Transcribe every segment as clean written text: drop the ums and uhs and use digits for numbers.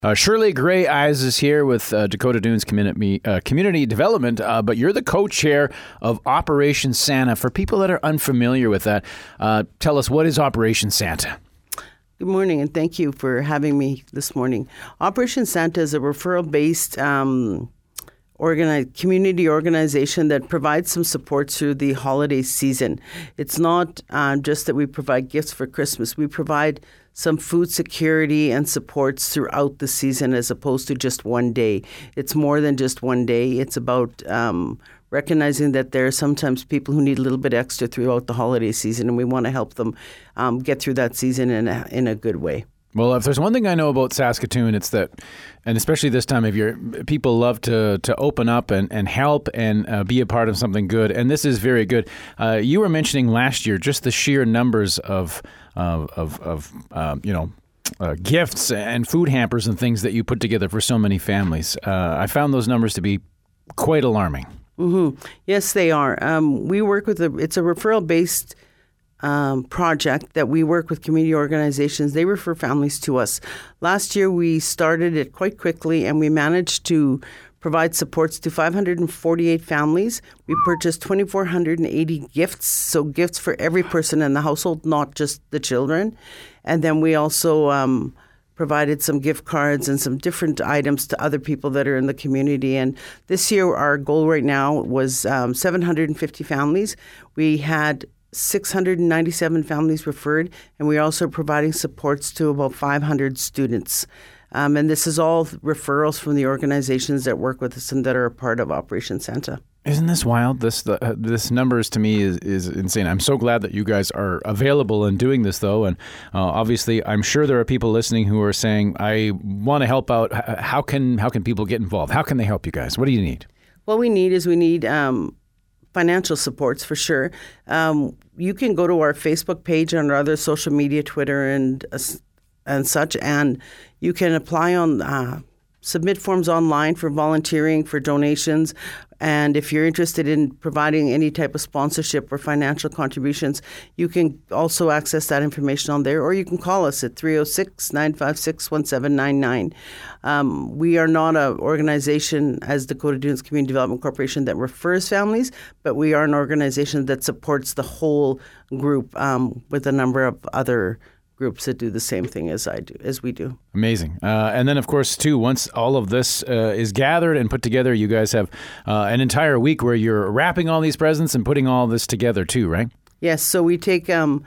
Shirley Gray Eyes is here with Dakota Dunes Community Development, but you're the co-chair of Operation Santa. For people that are unfamiliar with that, tell us, what is Operation Santa? Good morning, and thank you for having me this morning. Operation Santa is a referral-based community organization that provides some support through the holiday season. It's not just that we provide gifts for Christmas. We provide some food security and supports throughout the season as opposed to just one day. It's more than just one day. It's about recognizing that there are sometimes people who need a little bit extra throughout the holiday season, and we want to help them get through that season in a good way. Well, if there's one thing I know about Saskatoon, it's that, and especially this time of year, people love to open up and help and be a part of something good. And this is very good. You were mentioning last year just the sheer numbers of gifts and food hampers and things that you put together for so many families. I found those numbers to be quite alarming. Mm-hmm. Yes, they are. We work with it's a referral-based project that we work with community organizations. They refer families to us. Last year, we started it quite quickly, and we managed to provide supports to 548 families. We purchased 2,480 gifts, so gifts for every person in the household, not just the children. And then we also provided some gift cards and some different items to other people that are in the community. And this year, our goal right now was 750 families. We had 697 families referred, and we're also providing supports to about 500 students. And this is all referrals from the organizations that work with us and that are a part of Operation Santa. Isn't this wild? This numbers to me is insane. I'm so glad that you guys are available and doing this, though. And obviously, I'm sure there are people listening who are saying, I want to help out. How can people get involved? How can they help you guys? What do you need? What we need financial supports for sure. You can go to our Facebook page and our other social media, Twitter and such, and you can apply on submit forms online for volunteering, for donations. And if you're interested in providing any type of sponsorship or financial contributions, you can also access that information on there, or you can call us at 306-956-1799. We are not an organization as Dakota Dunes Community Development Corporation that refers families, but we are an organization that supports the whole group with a number of other groups that do the same thing as we do. Amazing. And then, of course, too, once all of this is gathered and put together, you guys have an entire week where you're wrapping all these presents and putting all this together too, right? Yes. So we take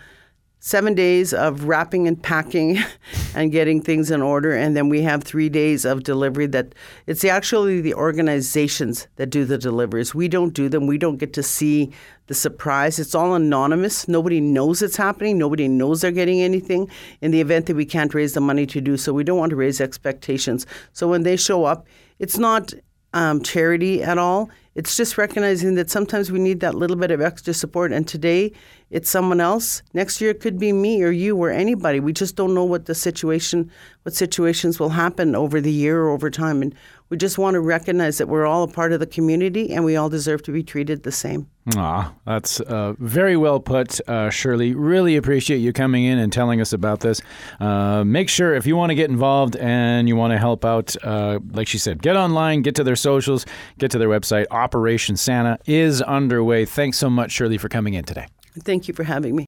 7 days of wrapping and packing and getting things in order. And then we have 3 days of delivery that it's actually the organizations that do the deliveries. We don't do them. We don't get to see the surprise. It's all anonymous. Nobody knows it's happening. Nobody knows they're getting anything in the event that we can't raise the money to do so. We don't want to raise expectations. So when they show up, it's not charity at all. It's just recognizing that sometimes we need that little bit of extra support. And today it's someone else. Next year it could be me or you or anybody. We just don't know what situations will happen over the year or over time. And we just want to recognize that we're all a part of the community and we all deserve to be treated the same. That's very well put, Shirley. Really appreciate you coming in and telling us about this. Make sure if you want to get involved and you want to help out, like she said, get online, get to their socials, get to their website. Operation Santa is underway. Thanks so much, Shirley, for coming in today. Thank you for having me.